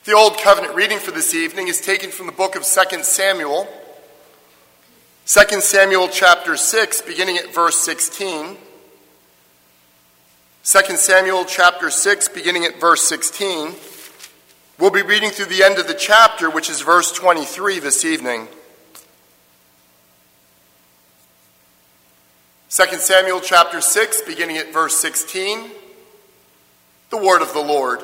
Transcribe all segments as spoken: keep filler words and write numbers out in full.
The Old Covenant reading for this evening is taken from the book of Second Samuel. Second Samuel chapter six, beginning at verse sixteen. Second Samuel chapter six, beginning at verse sixteen. We'll be reading through the end of the chapter, which is verse twenty-three this evening. Second Samuel chapter six, beginning at verse sixteen. The word of the Lord.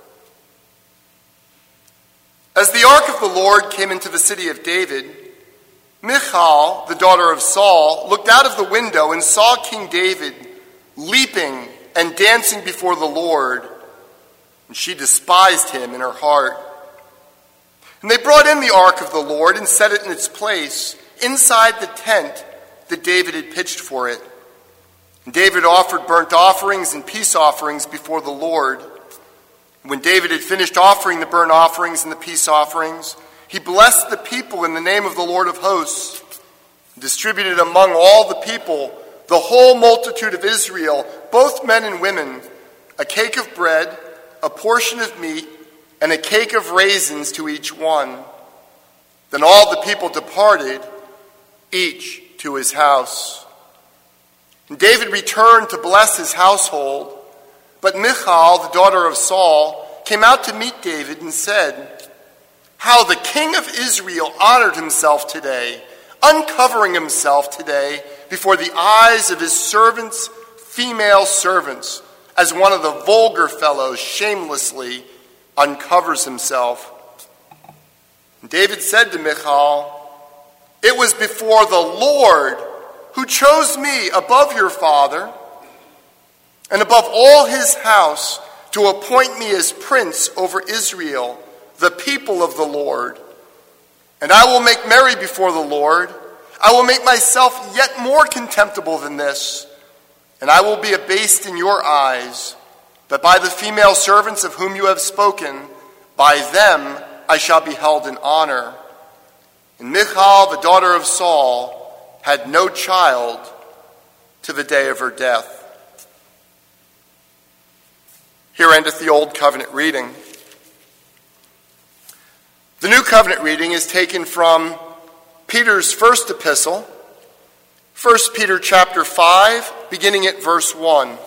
As the ark of the Lord came into the city of David, Michal, the daughter of Saul, looked out of the window and saw King David leaping and dancing before the Lord, and she despised him in her heart. And they brought in the ark of the Lord and set it in its place inside the tent that David had pitched for it. And David offered burnt offerings and peace offerings before the Lord. When David had finished offering the burnt offerings and the peace offerings, he blessed the people in the name of the Lord of hosts, and distributed among all the people, the whole multitude of Israel, both men and women, a cake of bread, a portion of meat, and a cake of raisins to each one. Then all the people departed, each to his house. And David returned to bless his household. But Michal, the daughter of Saul, came out to meet David and said, "How the king of Israel honored himself today, uncovering himself today before the eyes of his servants, female servants, as one of the vulgar fellows shamelessly uncovers himself." And David said to Michal, "It was before the Lord who chose me above your father, and above all his house, to appoint me as prince over Israel, the people of the Lord. And I will make merry before the Lord. I will make myself yet more contemptible than this, and I will be abased in your eyes. But by the female servants of whom you have spoken, by them I shall be held in honor." And Michal, the daughter of Saul, had no child to the day of her death. Here endeth the Old Covenant reading. The New Covenant reading is taken from Peter's first epistle, First Peter chapter five, beginning at verse one.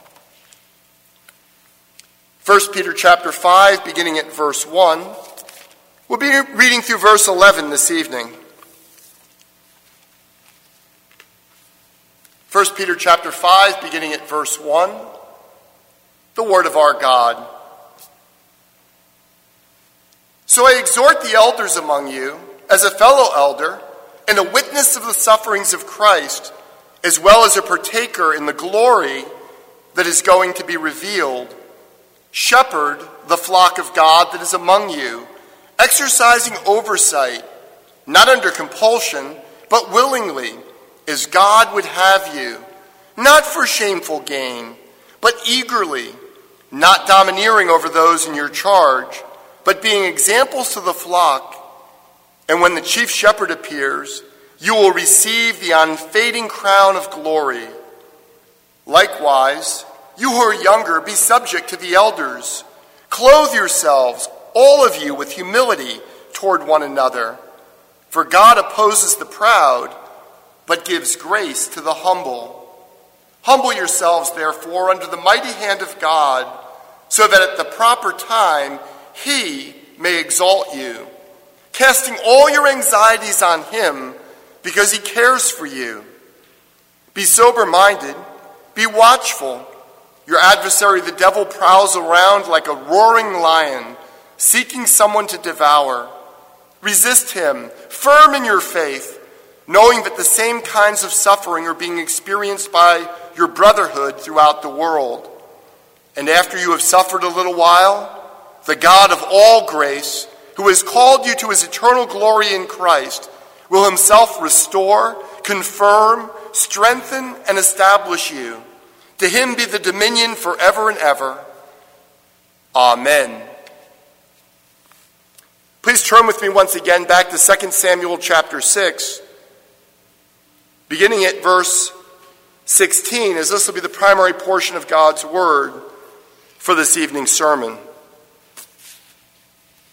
First Peter chapter five, beginning at verse one. We'll be reading through verse eleven this evening. First Peter chapter five, beginning at verse one. The word of our God. "So I exhort the elders among you, as a fellow elder, and a witness of the sufferings of Christ, as well as a partaker in the glory that is going to be revealed. Shepherd the flock of God that is among you, exercising oversight, not under compulsion, but willingly, as God would have you, not for shameful gain, but eagerly, not domineering over those in your charge, but being examples to the flock. And when the chief shepherd appears, you will receive the unfading crown of glory. Likewise, you who are younger, be subject to the elders. Clothe yourselves, all of you, with humility toward one another. For God opposes the proud, but gives grace to the humble. Humble yourselves, therefore, under the mighty hand of God, so that at the proper time he may exalt you, casting all your anxieties on him, because he cares for you. Be sober-minded, be watchful. Your adversary, the devil, prowls around like a roaring lion, seeking someone to devour. Resist him, firm in your faith, knowing that the same kinds of suffering are being experienced by your brotherhood throughout the world. And after you have suffered a little while, the God of all grace, who has called you to his eternal glory in Christ, will himself restore, confirm, strengthen, and establish you. To him be the dominion forever and ever. Amen. Please turn with me once again back to Second Samuel chapter six, beginning at verse sixteen, as this will be the primary portion of God's word for this evening's sermon.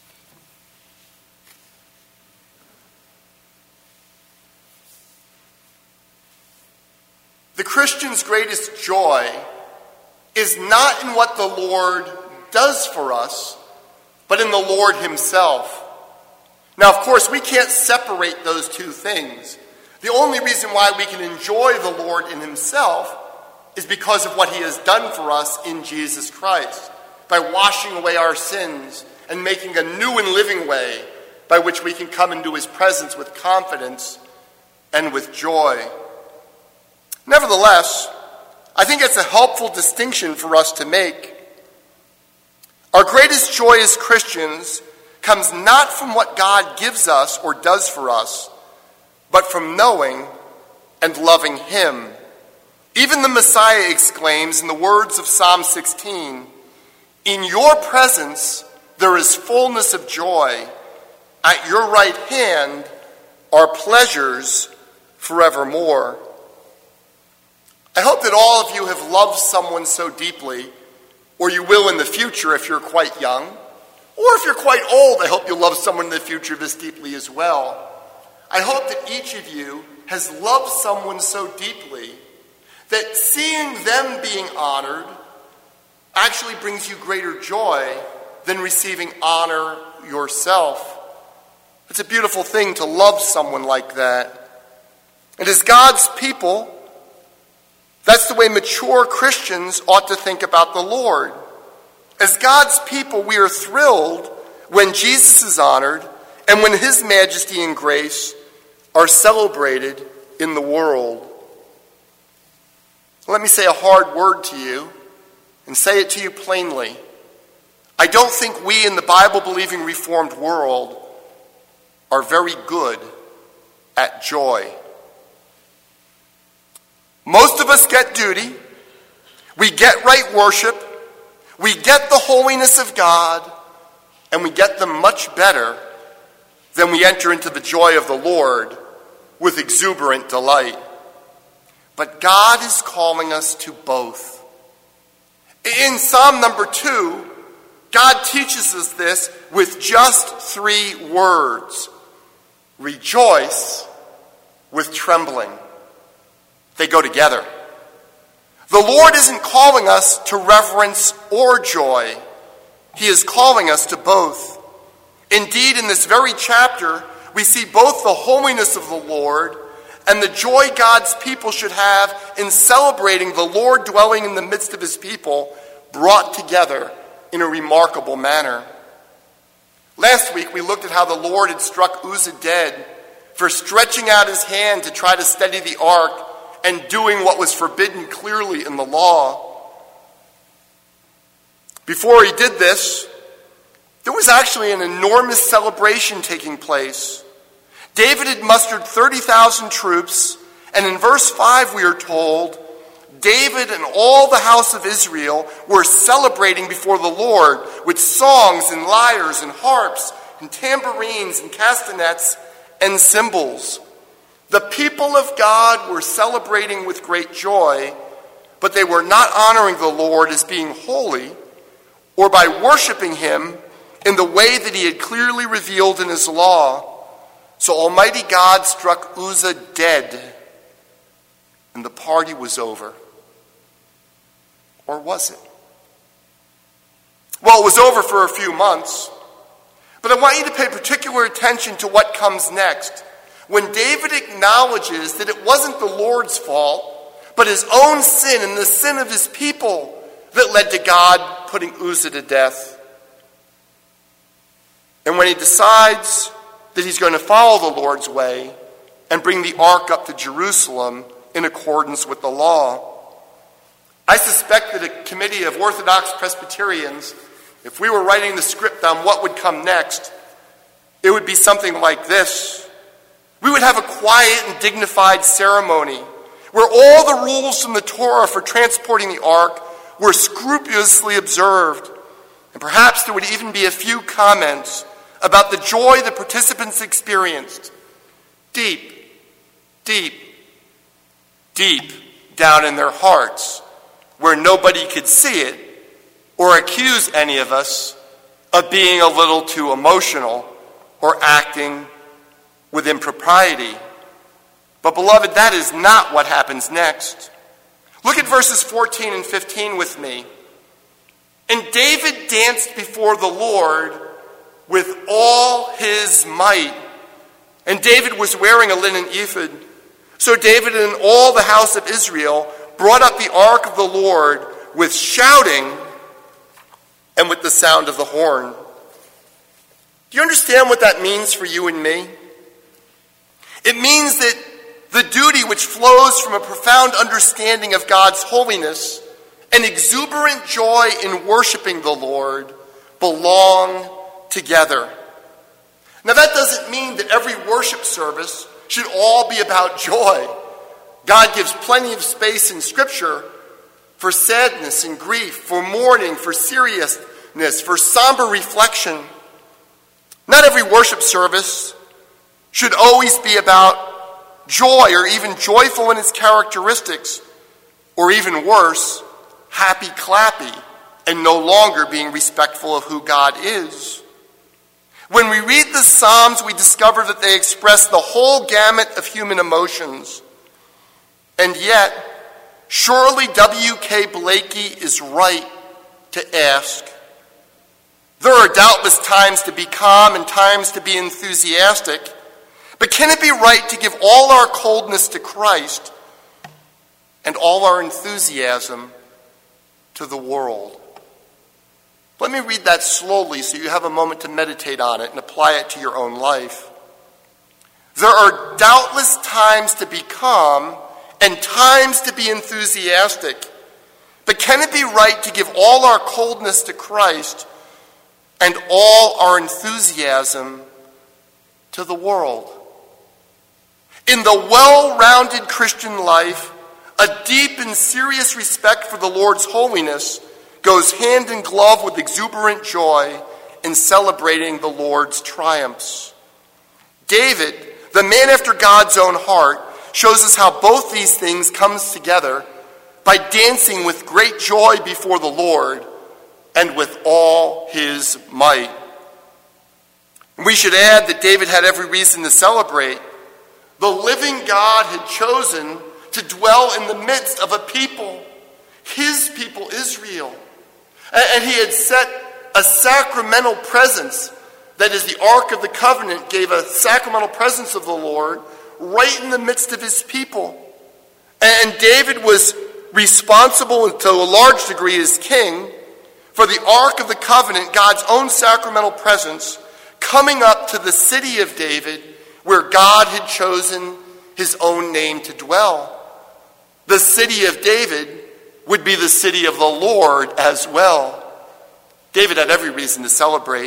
The Christian's greatest joy is not in what the Lord does for us, but in the Lord himself. Now, of course, we can't separate those two things. The only reason why we can enjoy the Lord in himself is because of what he has done for us in Jesus Christ, by washing away our sins and making a new and living way by which we can come into his presence with confidence and with joy. Nevertheless, I think it's a helpful distinction for us to make. Our greatest joy as Christians comes not from what God gives us or does for us, but from knowing and loving him. Even the Messiah exclaims in the words of Psalm sixteen, "In your presence there is fullness of joy. At your right hand are pleasures forevermore." I hope that all of you have loved someone so deeply, or you will in the future if you're quite young, or if you're quite old, I hope you'll love someone in the future this deeply as well. I hope that each of you has loved someone so deeply that seeing them being honored actually brings you greater joy than receiving honor yourself. It's a beautiful thing to love someone like that. And as God's people, that's the way mature Christians ought to think about the Lord. As God's people, we are thrilled when Jesus is honored and when his majesty and grace are celebrated in the world. Let me say a hard word to you and say it to you plainly. I don't think we in the Bible-believing Reformed world are very good at joy. Most of us get duty, we get right worship, we get the holiness of God, and we get them much better than we enter into the joy of the Lord with exuberant delight. But God is calling us to both. In Psalm number two, God teaches us this with just three words. Rejoice with trembling. They go together. The Lord isn't calling us to reverence or joy. He is calling us to both. Indeed, in this very chapter, we see both the holiness of the Lord and the joy God's people should have in celebrating the Lord dwelling in the midst of his people brought together in a remarkable manner. Last week, we looked at how the Lord had struck Uzzah dead for stretching out his hand to try to steady the ark and doing what was forbidden clearly in the law. Before he did this, there was actually an enormous celebration taking place. David had mustered thirty thousand troops, and in verse five we are told, David and all the house of Israel were celebrating before the Lord with songs and lyres and harps and tambourines and castanets and cymbals. The people of God were celebrating with great joy, but they were not honoring the Lord as being holy or by worshiping him in the way that he had clearly revealed in his law. So Almighty God struck Uzzah dead, and the party was over. Or was it? Well, it was over for a few months, but I want you to pay particular attention to what comes next. When David acknowledges that it wasn't the Lord's fault, but his own sin and the sin of his people that led to God putting Uzzah to death. And when he decides that he's going to follow the Lord's way and bring the ark up to Jerusalem in accordance with the law. I suspect that a committee of Orthodox Presbyterians, if we were writing the script on what would come next, it would be something like this. We would have a quiet and dignified ceremony where all the rules from the Torah for transporting the ark were scrupulously observed. And perhaps there would even be a few comments about the joy the participants experienced deep, deep, deep down in their hearts, where nobody could see it or accuse any of us of being a little too emotional or acting with impropriety. But beloved, that is not what happens next. Look at verses fourteen and fifteen with me. And David danced before the Lord with all his might. And David was wearing a linen ephod. So David and all the house of Israel brought up the ark of the Lord with shouting and with the sound of the horn. Do you understand what that means for you and me? It means that the duty which flows from a profound understanding of God's holiness and exuberant joy in worshiping the Lord belong together. Now that doesn't mean that every worship service should all be about joy. God gives plenty of space in Scripture for sadness and grief, for mourning, for seriousness, for somber reflection. Not every worship service should always be about joy or even joyful in its characteristics, or even worse, happy-clappy and no longer being respectful of who God is. When we read the Psalms, we discover that they express the whole gamut of human emotions. And yet, surely W K Blakey is right to ask. There are doubtless times to be calm and times to be enthusiastic, but can it be right to give all our coldness to Christ and all our enthusiasm to the world? Let me read that slowly so you have a moment to meditate on it and apply it to your own life. There are doubtless times to be calm and times to be enthusiastic, but can it be right to give all our coldness to Christ and all our enthusiasm to the world? In the well-rounded Christian life, a deep and serious respect for the Lord's holiness goes hand in glove with exuberant joy in celebrating the Lord's triumphs. David, the man after God's own heart, shows us how both these things comes together by dancing with great joy before the Lord and with all his might. We should add that David had every reason to celebrate. The living God had chosen to dwell in the midst of a people, his people Israel. And he had set a sacramental presence, that is, the Ark of the Covenant gave a sacramental presence of the Lord right in the midst of his people. And David was responsible to a large degree as king for the Ark of the Covenant, God's own sacramental presence, coming up to the city of David where God had chosen his own name to dwell. The city of David would be the city of the Lord as well. David had every reason to celebrate.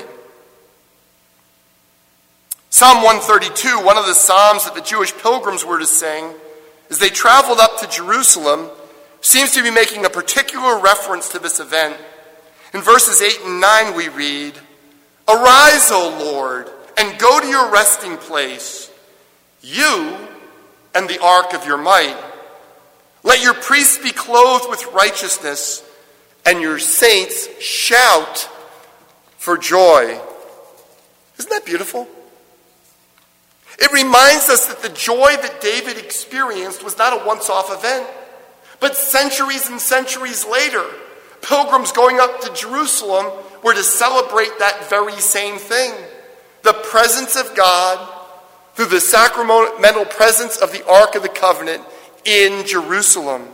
Psalm one thirty-two, one of the psalms that the Jewish pilgrims were to sing as they traveled up to Jerusalem, seems to be making a particular reference to this event. In verses eight and nine we read, "Arise, O Lord, and go to your resting place, you and the ark of your might. Let your priests be clothed with righteousness, and your saints shout for joy." Isn't that beautiful? It reminds us that the joy that David experienced was not a once-off event, but centuries and centuries later, pilgrims going up to Jerusalem were to celebrate that very same thing. The presence of God through the sacramental presence of the Ark of the Covenant in Jerusalem.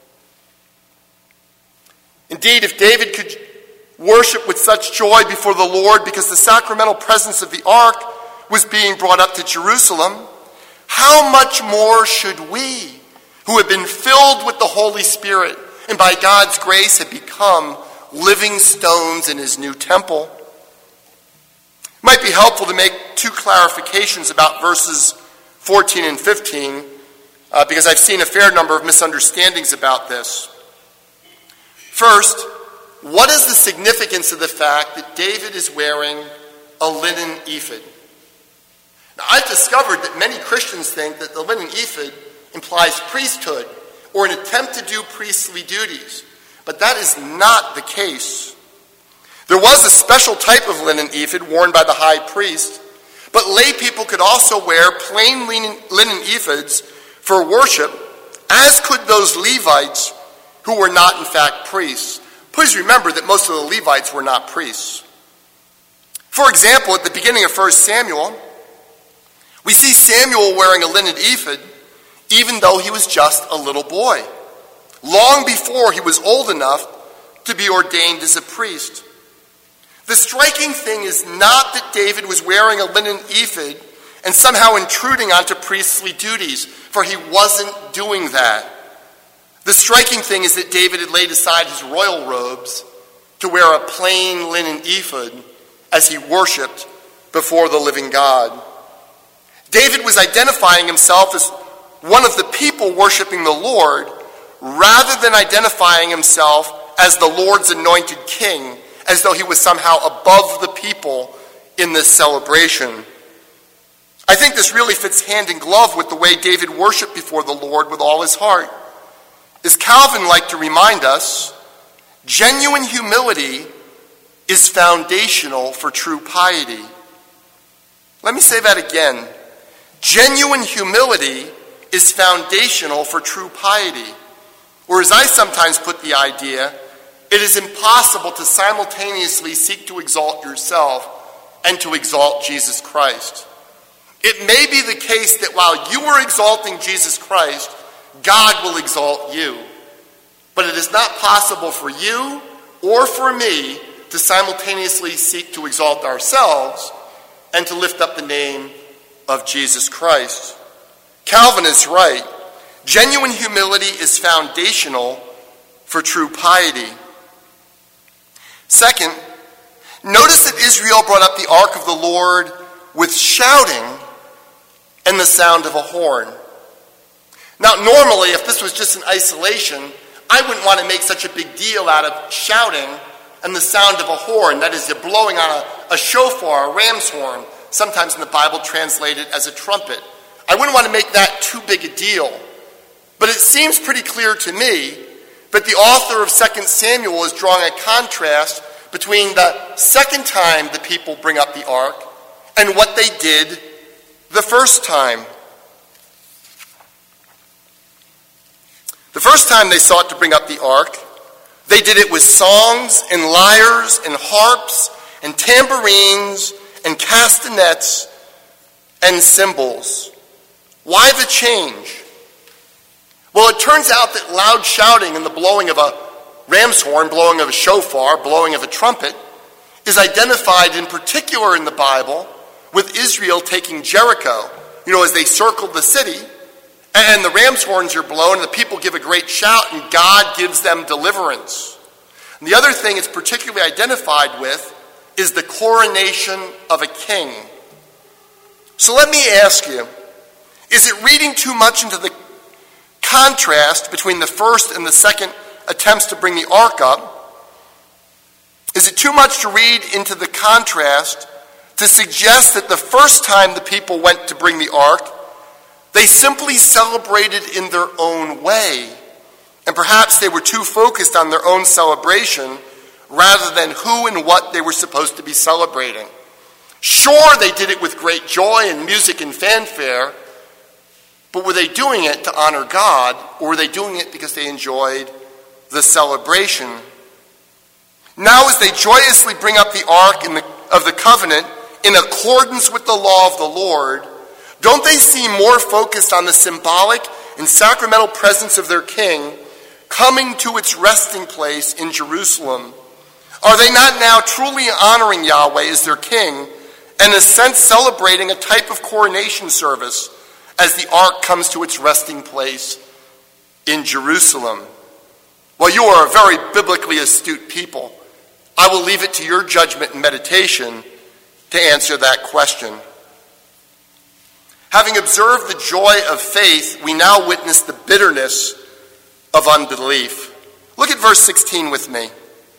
Indeed, if David could worship with such joy before the Lord because the sacramental presence of the Ark was being brought up to Jerusalem, how much more should we, who have been filled with the Holy Spirit and by God's grace have become living stones in his new temple? It might be helpful to make two clarifications about verses fourteen and fifteen, uh, because I've seen a fair number of misunderstandings about this. First, what is the significance of the fact that David is wearing a linen ephod? Now, I've discovered that many Christians think that the linen ephod implies priesthood or an attempt to do priestly duties, but that is not the case. There was a special type of linen ephod worn by the high priest, but lay people could also wear plain linen, linen ephods for worship, as could those Levites who were not in fact priests. Please remember that most of the Levites were not priests. For example, at the beginning of First Samuel, we see Samuel wearing a linen ephod, even though he was just a little boy, long before he was old enough to be ordained as a priest. The striking thing is not that David was wearing a linen ephod and somehow intruding onto priestly duties, for he wasn't doing that. The striking thing is that David had laid aside his royal robes to wear a plain linen ephod as he worshiped before the living God. David was identifying himself as one of the people worshiping the Lord, rather than identifying himself as the Lord's anointed king, as though he was somehow above the people in this celebration. I think this really fits hand in glove with the way David worshiped before the Lord with all his heart. As Calvin liked to remind us, genuine humility is foundational for true piety. Let me say that again. Genuine humility is foundational for true piety. Or as I sometimes put the idea, it is impossible to simultaneously seek to exalt yourself and to exalt Jesus Christ. It may be the case that while you are exalting Jesus Christ, God will exalt you. But it is not possible for you or for me to simultaneously seek to exalt ourselves and to lift up the name of Jesus Christ. Calvin is right. Genuine humility is foundational for true piety. Second, notice that Israel brought up the ark of the Lord with shouting and the sound of a horn. Now, normally, if this was just in isolation, I wouldn't want to make such a big deal out of shouting and the sound of a horn. That is, you're blowing on a, a shofar, a ram's horn, sometimes in the Bible translated as a trumpet. I wouldn't want to make that too big a deal. But it seems pretty clear to me that the author of Second Samuel is drawing a contrast between the second time the people bring up the ark and what they did the first time. The first time they sought to bring up the ark, they did it with songs and lyres and harps and tambourines and castanets and cymbals. Why the change? Well, it turns out that loud shouting and the blowing of a ram's horn, blowing of a shofar, blowing of a trumpet, is identified in particular in the Bible with Israel taking Jericho. You know, as they circled the city, and the ram's horns are blown, and the people give a great shout, and God gives them deliverance. And the other thing it's particularly identified with is the coronation of a king. So let me ask you, is it reading too much into the contrast between the first and the second attempts to bring the ark up? Is it too much to read into the contrast to suggest that the first time the people went to bring the ark, they simply celebrated in their own way, and perhaps they were too focused on their own celebration rather than who and what they were supposed to be celebrating? Sure, they did it with great joy and music and fanfare, but were they doing it to honor God, or were they doing it because they enjoyed the celebration? Now, as they joyously bring up the ark in the, of the covenant in accordance with the law of the Lord, don't they seem more focused on the symbolic and sacramental presence of their king coming to its resting place in Jerusalem? Are they not now truly honoring Yahweh as their king, and in a sense celebrating a type of coronation service as the ark comes to its resting place in Jerusalem? Well, you are a very biblically astute people. I will leave it to your judgment and meditation to answer that question. Having observed the joy of faith, we now witness the bitterness of unbelief. Look at verse sixteen with me.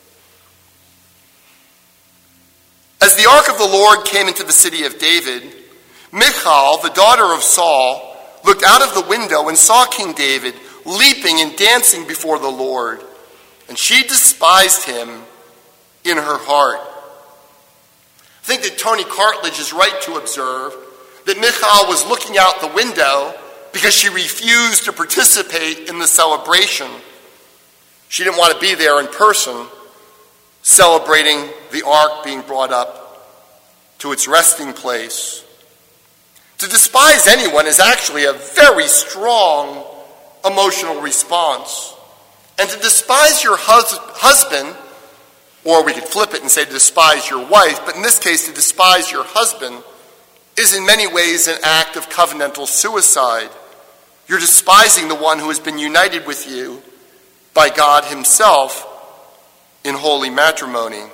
As the ark of the Lord came into the city of David, Michal, the daughter of Saul, looked out of the window and saw King David leaping and dancing before the Lord, and she despised him in her heart. I think that Tony Cartledge is right to observe that Michal was looking out the window because she refused to participate in the celebration. She didn't want to be there in person, celebrating the ark being brought up to its resting place. To despise anyone is actually a very strong emotional response. And to despise your hus- husband, or we could flip it and say to despise your wife, but in this case to despise your husband, is in many ways an act of covenantal suicide. You're despising the one who has been united with you by God himself in holy matrimony.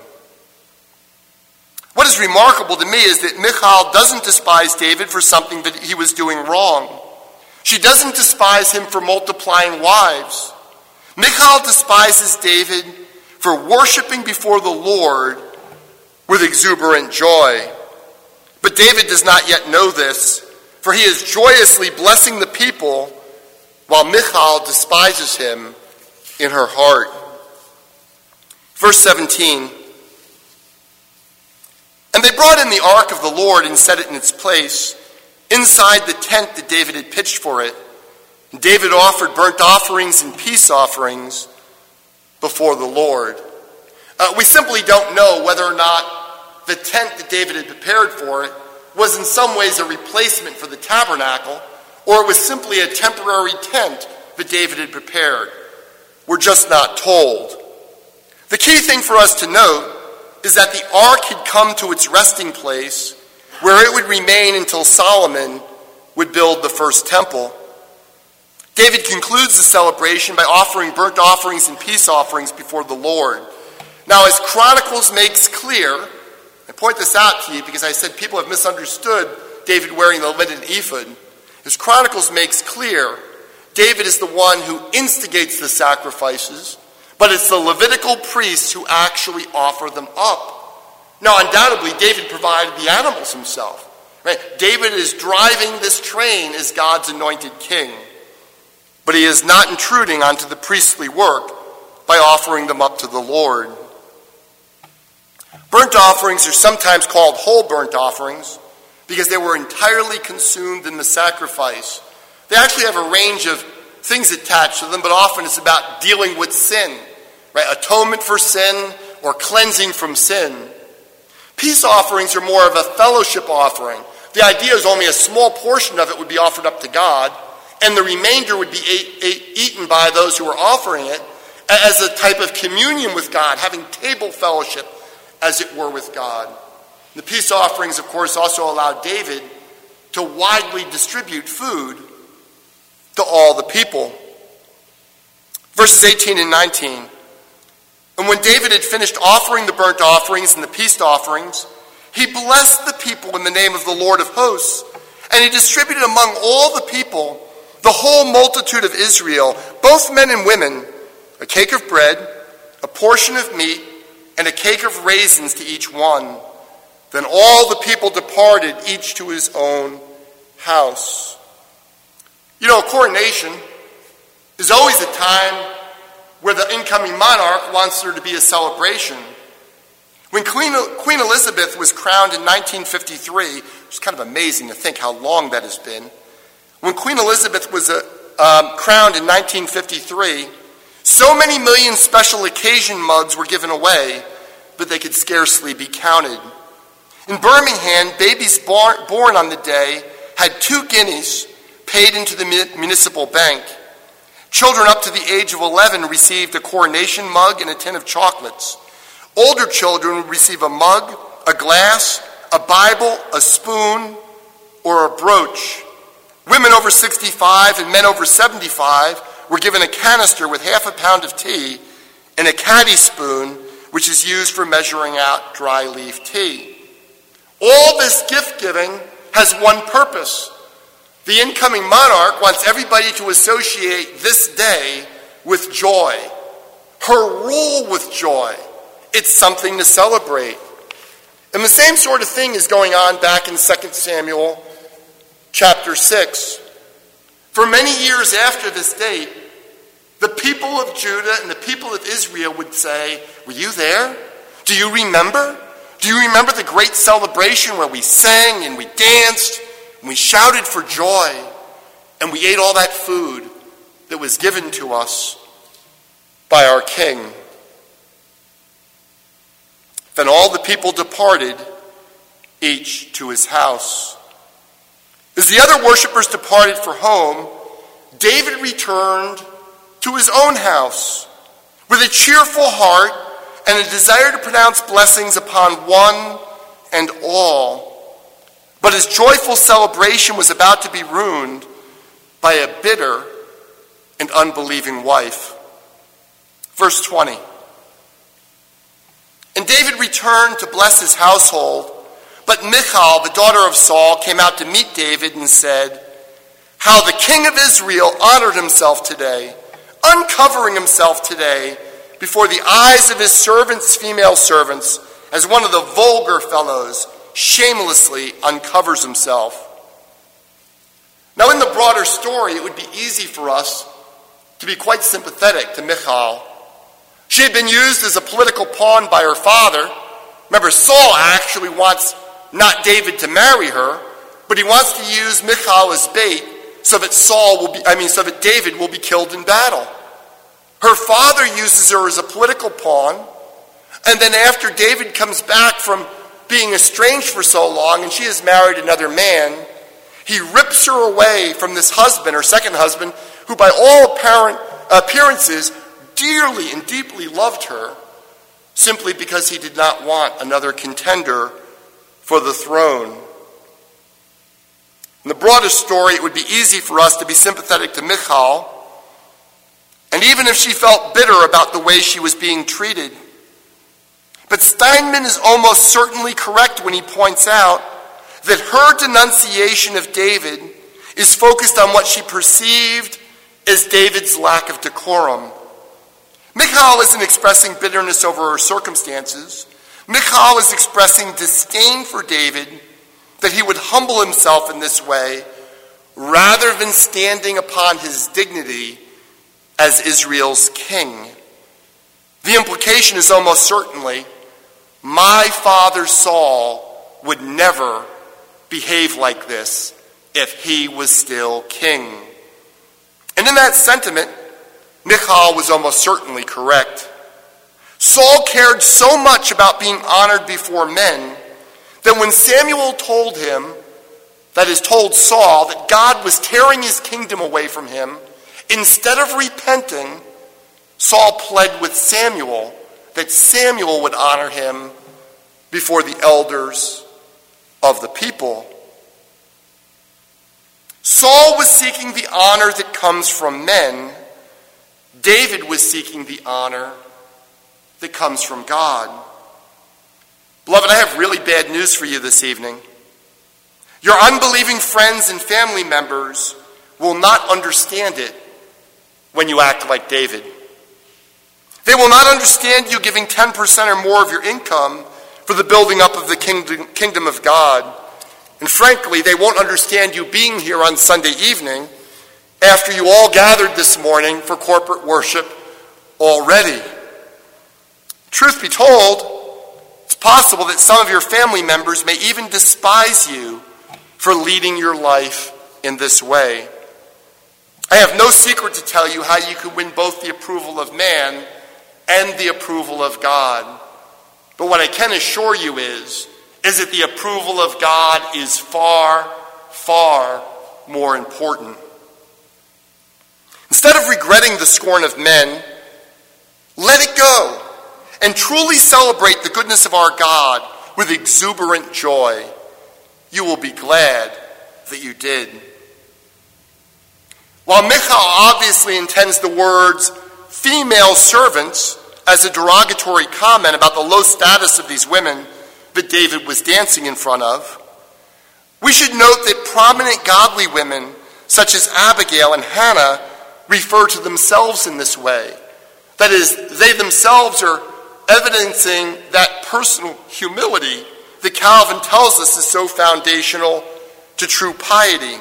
What is remarkable to me is that Michal doesn't despise David for something that he was doing wrong. She doesn't despise him for multiplying wives. Michal despises David for worshiping before the Lord with exuberant joy. But David does not yet know this, for he is joyously blessing the people while Michal despises him in her heart. Verse seventeen. And they brought in the ark of the Lord and set it in its place, inside the tent that David had pitched for it. And David offered burnt offerings and peace offerings before the Lord. Uh, we simply don't know whether or not the tent that David had prepared for it was in some ways a replacement for the tabernacle, or it was simply a temporary tent that David had prepared. We're just not told. The key thing for us to note is that the ark had come to its resting place where it would remain until Solomon would build the first temple. David concludes the celebration by offering burnt offerings and peace offerings before the Lord. Now, as Chronicles makes clear, I point this out to you because I said people have misunderstood David wearing the linen ephod. As Chronicles makes clear, David is the one who instigates the sacrifices, but it's the Levitical priests who actually offer them up. Now, undoubtedly, David provided the animals himself. Right? David is driving this train as God's anointed king, but he is not intruding onto the priestly work by offering them up to the Lord. Burnt offerings are sometimes called whole burnt offerings because they were entirely consumed in the sacrifice. They actually have a range of things attached to them, but often it's about dealing with sin, right? Atonement for sin or cleansing from sin. Peace offerings are more of a fellowship offering. The idea is only a small portion of it would be offered up to God, and the remainder would be ate, ate, eaten by those who were offering it as a type of communion with God, having table fellowship, as it were, with God. The peace offerings, of course, also allowed David to widely distribute food to all the people. Verses eighteen and nineteen. And when David had finished offering the burnt offerings and the peace offerings, he blessed the people in the name of the Lord of hosts, and he distributed among all the people, the whole multitude of Israel, both men and women, a cake of bread, a portion of meat, and a cake of raisins to each one. Then all the people departed, each to his own house. You know, a coronation is always a time where the incoming monarch wants there to be a celebration. When Queen, Queen Elizabeth was crowned in nineteen fifty-three, it's kind of amazing to think how long that has been. When Queen Elizabeth was uh, um, crowned in nineteen fifty-three, so many million special occasion mugs were given away, but they could scarcely be counted. In Birmingham, babies born, born on the day had two guineas paid into the municipal bank. Children up to the age of eleven received a coronation mug and a tin of chocolates. Older children would receive a mug, a glass, a Bible, a spoon, or a brooch. Women over sixty-five and men over seventy-five were given a canister with half a pound of tea and a caddy spoon, which is used for measuring out dry leaf tea. All this gift giving has one purpose. The incoming monarch wants everybody to associate this day with joy, her rule with joy. It's something to celebrate. And the same sort of thing is going on back in Second Samuel chapter six. For many years after this date, the people of Judah and the people of Israel would say, were you there? Do you remember? Do you remember the great celebration where we sang and we danced and we shouted for joy and we ate all that food that was given to us? by our King. Then all the people departed, each to his house. As the other worshipers departed for home, David returned to his own house with a cheerful heart and a desire to pronounce blessings upon one and all. But his joyful celebration was about to be ruined by a bitter and unbelieving wife. Verse twenty. And David returned to bless his household, but Michal, the daughter of Saul, came out to meet David and said, "How the king of Israel honored himself today, uncovering himself today before the eyes of his servants, female servants, as one of the vulgar fellows shamelessly uncovers himself." Now, in the broader story, it would be easy for us to be quite sympathetic to Michal. She had been used as a political pawn by her father. Remember, Saul actually wants not David to marry her, but he wants to use Michal as bait so that Saul will be, I mean, so that David will be killed in battle. Her father uses her as a political pawn, and then after David comes back from being estranged for so long and she has married another man, he rips her away from this husband, her second husband, who by all apparent appearances dearly and deeply loved her, simply because he did not want another contender for the throne. In the broader story, it would be easy for us to be sympathetic to Michal, and even if she felt bitter about the way she was being treated. But Steinman is almost certainly correct when he points out that her denunciation of David is focused on what she perceived as David's lack of decorum. Michal isn't expressing bitterness over her circumstances. Michal is expressing disdain for David, that he would humble himself in this way rather than standing upon his dignity as Israel's king. The implication is almost certainly, my father Saul would never behave like this if he was still king. And in that sentiment, Michal was almost certainly correct. Saul cared so much about being honored before men that when Samuel told him, that is, told Saul, that God was tearing his kingdom away from him, instead of repenting, Saul pled with Samuel that Samuel would honor him before the elders of the people. Saul was seeking the honor that comes from men. David was seeking the honor that comes from God. Beloved, I have really bad news for you this evening. Your unbelieving friends and family members will not understand it when you act like David. They will not understand you giving ten percent or more of your income for the building up of the kingdom, kingdom of God. And frankly, they won't understand you being here on Sunday evening after you all gathered this morning for corporate worship already. Truth be told, it's possible that some of your family members may even despise you for leading your life in this way. I have no secret to tell you how you can win both the approval of man and the approval of God. But what I can assure you is, is that the approval of God is far, far more important. Instead of regretting the scorn of men, let it go and truly celebrate the goodness of our God with exuberant joy. You will be glad that you did. While Michal obviously intends the words female servants as a derogatory comment about the low status of these women that David was dancing in front of, we should note that prominent godly women such as Abigail and Hannah refer to themselves in this way. That is, they themselves are evidencing that personal humility that Calvin tells us is so foundational to true piety.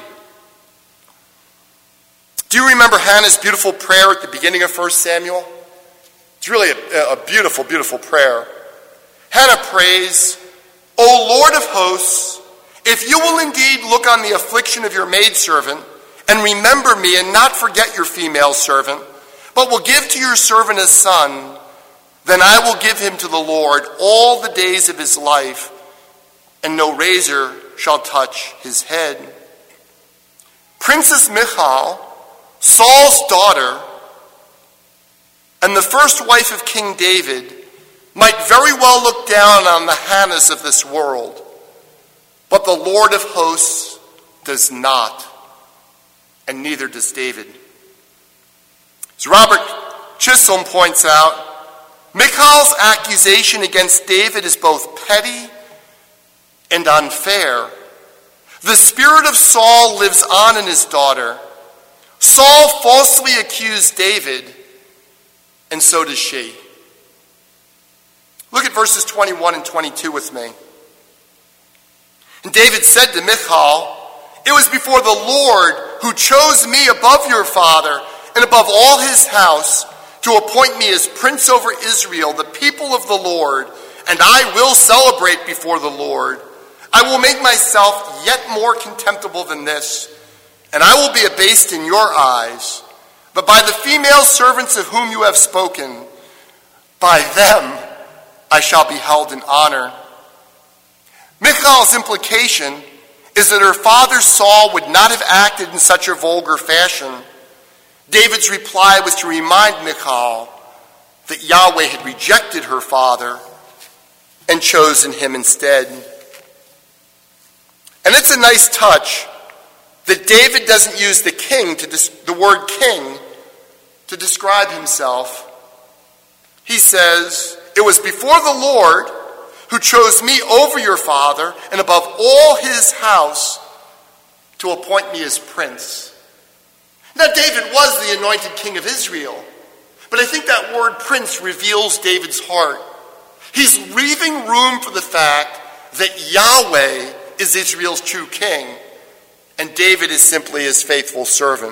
Do you remember Hannah's beautiful prayer at the beginning of First Samuel? It's really a, a beautiful, beautiful prayer. Hannah prays, "O Lord of hosts, if you will indeed look on the affliction of your maidservant and remember me and not forget your female servant, but will give to your servant a son, then I will give him to the Lord all the days of his life, and no razor shall touch his head." Princess Michal, Saul's daughter, and the first wife of King David, might very well look down on the Hannahs of this world, but the Lord of hosts does not, and neither does David. As Robert Chisholm points out, Michal's accusation against David is both petty and unfair. The spirit of Saul lives on in his daughter. Saul falsely accused David, and so does she. Look at verses twenty-one and twenty-two with me. "And David said to Michal, 'It was before the Lord who chose me above your father and above all his house to appoint me as prince over Israel, the people of the Lord, and I will celebrate before the Lord. I will make myself yet more contemptible than this, and I will be abased in your eyes. But by the female servants of whom you have spoken, by them I shall be held in honor.'" Michal's implication is that her father Saul would not have acted in such a vulgar fashion. David's reply was to remind Michal that Yahweh had rejected her father and chosen him instead. And it's a nice touch that David doesn't use the king to dis- the word king to describe himself. He says, "It was before the Lord who chose me over your father and above all his house to appoint me as prince." Now, David was the anointed king of Israel, but I think that word prince reveals David's heart. He's leaving room for the fact that Yahweh is Israel's true king, and David is simply his faithful servant.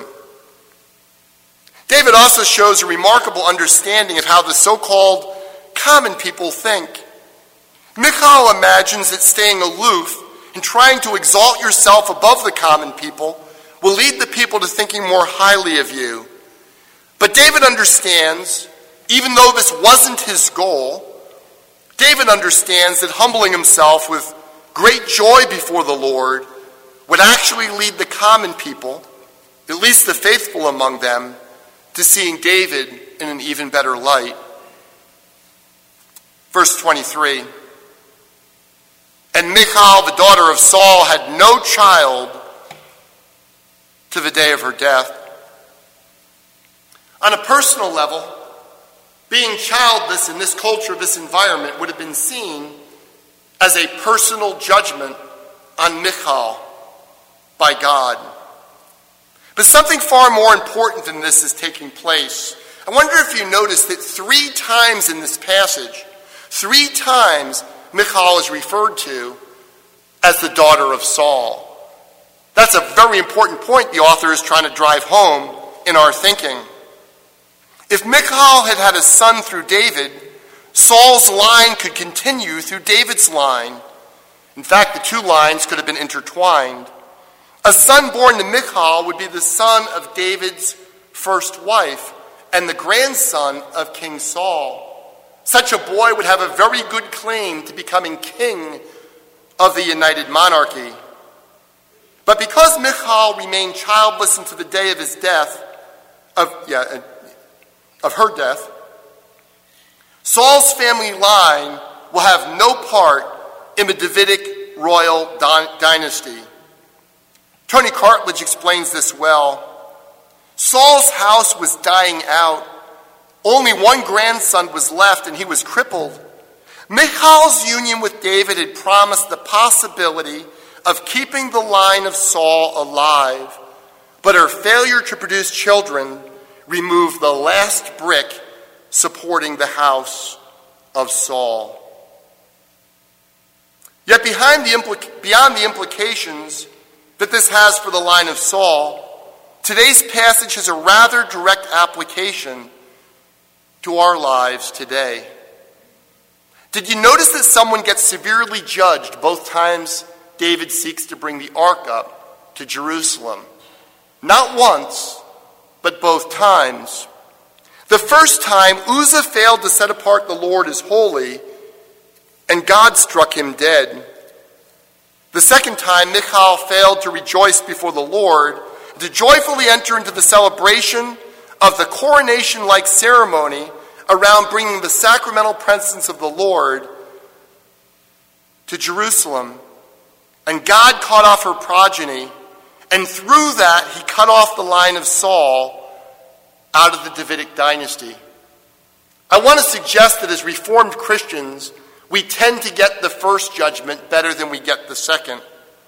David also shows a remarkable understanding of how the so-called common people think. Michal imagines that staying aloof and trying to exalt yourself above the common people will lead the people to thinking more highly of you. But David understands, even though this wasn't his goal, David understands that humbling himself with great joy before the Lord would actually lead the common people, at least the faithful among them, to seeing David in an even better light. Verse twenty-three, "And Michal, the daughter of Saul, had no child to the day of her death." On a personal level, being childless in this culture, this environment, would have been seen as a personal judgment on Michal by God. But something far more important than this is taking place. I wonder if you notice that three times in this passage, three times Michal is referred to as the daughter of Saul. That's a very important point the author is trying to drive home in our thinking. If Michal had had a son through David, Saul's line could continue through David's line. In fact, the two lines could have been intertwined. A son born to Michal would be the son of David's first wife and the grandson of King Saul. Such a boy would have a very good claim to becoming king of the united monarchy. But because Michal remained childless until the day of his death, of yeah, of her death, Saul's family line will have no part in the Davidic royal dynasty. Tony Cartledge explains this well. Saul's house was dying out. Only one grandson was left, and he was crippled. Michal's union with David had promised the possibility of keeping the line of Saul alive, but her failure to produce children removed the last brick supporting the house of Saul. Yet behind the impl- beyond the implications that this has for the line of Saul, today's passage has a rather direct application to our lives today. Did you notice that someone gets severely judged both times David seeks to bring the ark up to Jerusalem? Not once, but both times. The first time, Uzzah failed to set apart the Lord as holy, and God struck him dead. The second time, Michal failed to rejoice before the Lord, to joyfully enter into the celebration of the coronation-like ceremony around bringing the sacramental presence of the Lord to Jerusalem. And God cut off her progeny, and through that he cut off the line of Saul out of the Davidic dynasty. I want to suggest that as Reformed Christians, we tend to get the first judgment better than we get the second.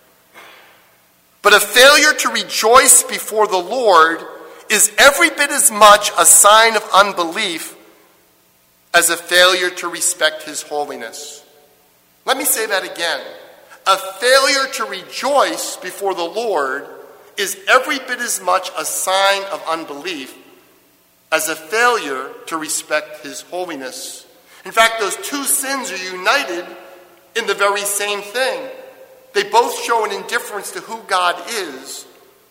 But a failure to rejoice before the Lord is every bit as much a sign of unbelief as a failure to respect his holiness. Let me say that again. A failure to rejoice before the Lord is every bit as much a sign of unbelief as a failure to respect his holiness. In fact, those two sins are united in the very same thing. They both show an indifference to who God is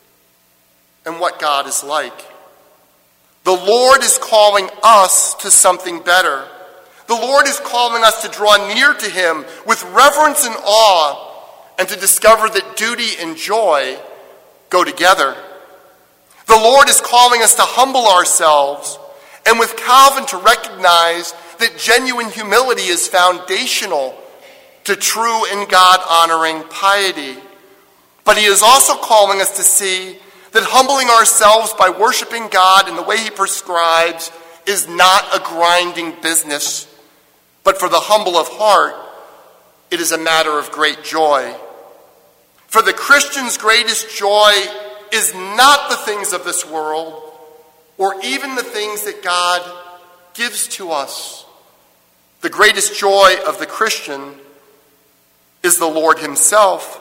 and what God is like. The Lord is calling us to something better. The Lord is calling us to draw near to him with reverence and awe, and to discover that duty and joy go together. The Lord is calling us to humble ourselves, and with Calvin to recognize that genuine humility is foundational to true and God-honoring piety. But he is also calling us to see that humbling ourselves by worshiping God in the way he prescribes is not a grinding business, but for the humble of heart, it is a matter of great joy. For the Christian's greatest joy is not the things of this world, or even the things that God gives to us. The greatest joy of the Christian is the Lord himself.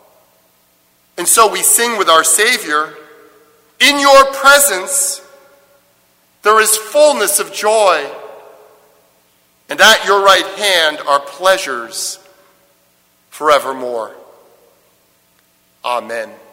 And so we sing with our Savior, "In your presence there is fullness of joy, and at your right hand are pleasures forevermore." Amen.